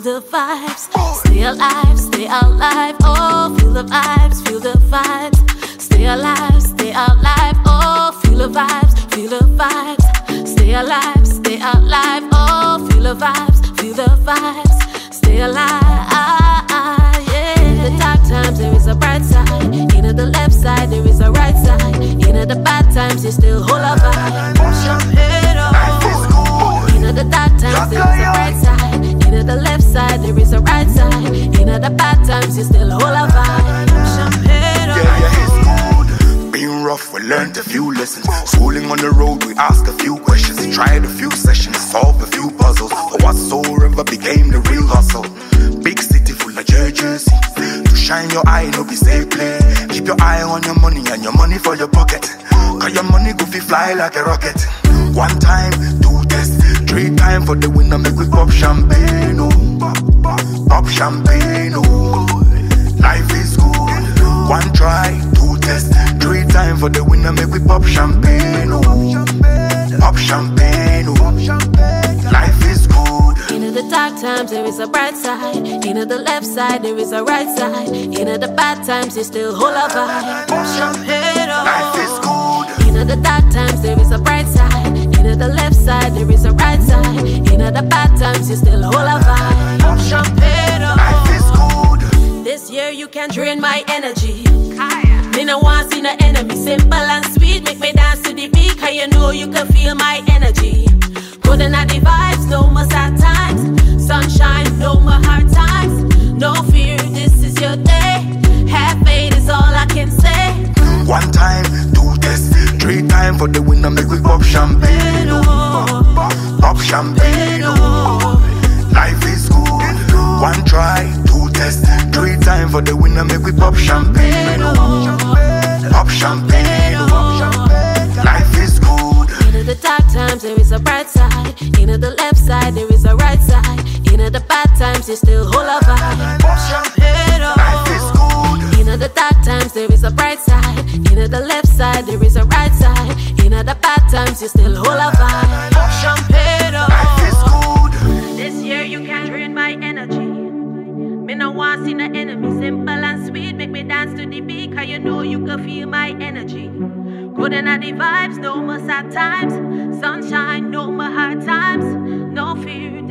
the vibes. Stay alive, stay alive, oh, feel the vibes, feel the vibes. Stay alive, stay alive, oh, feel the vibes, feel the vibes. Stay alive, oh, feel the vibes, feel the vibes. Stay alive, yeah. In the dark times there is a bright side. In the left side there is a right side. In the bad times you still hold a vibe. Push your head up. In the dark times there is a bright side. In the left side there is a right side. In the bad times you still hold a vibe. Push your head up. Being rough, we learned a few lessons. Schooling on the road, we asked a few questions. Tried a few sessions, solved a few puzzles. For whatsoever became the real hustle. Big city full of churches. To shine your eye, no be say play. Keep your eye on your money and your money for your pocket. Cause your money go fly like a rocket. 1 time, 2 tests, 3 times for the winner. Make we pop champagne, oh. Pop champagne, oh. Life is good. 1 try, 2 tests, 3 times for the winner. Make we pop champagne, oh. Pop champagne, oh. Life is good. In the dark times there is a bright side. In the left side there is a right side. In the bad times you still hold a vibe. Push your head up. Life is good. In the dark times there is a bright side. In the left side there is a right side. In the bad times you still hold a vibe. Push your head up. Life is good. This year you can drain my energy. Me no want see no enemy. Simple and sweet, make me dance to the beat. Cause you know you can feel my energy. Good and the vibes, no more sad times. Sunshine, no more hard times. No fear, this is your day. Have faith is all I can say. 1 time, 2 tests, 3 times for the winner. Make we pop champagne, oh. Pop champagne, oh. Life is good. 1 try, 2 tests, 3 times for the winner. Make we pop champagne, oh. Pop champagne, oh. Life is good. In the dark times there is a bright side. In the left side there is a right side. In the bad times you still hold a vibe. Push your head up. Life is good. In the dark times there is a bright side. In the left side there is a right side. In the bad times you still hold a vibe. Push your head up. Life is good. This year you can drain my energy. Me no want see no enemy. Simple and sweet, make me dance to the beat. Cause you know you can feel my energy. Good and the vibes, no more sad times. Sunshine, no more hard times. No fear.